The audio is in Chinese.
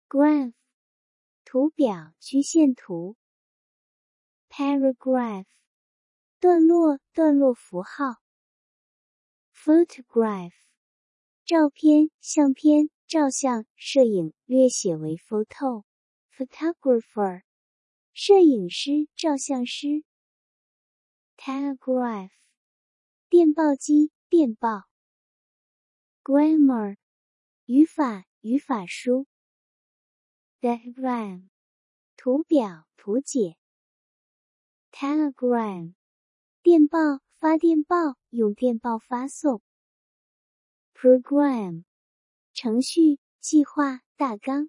graph 图表曲线图 paragraph 段落段落符号 photograph 照片相片照相摄影略写为 photo photographer 摄影师照相师 telegraph 电报机电报 grammar 语法语法书 diagram 图表图解 telegram 电报发电报用电报发送 program 程序计划大纲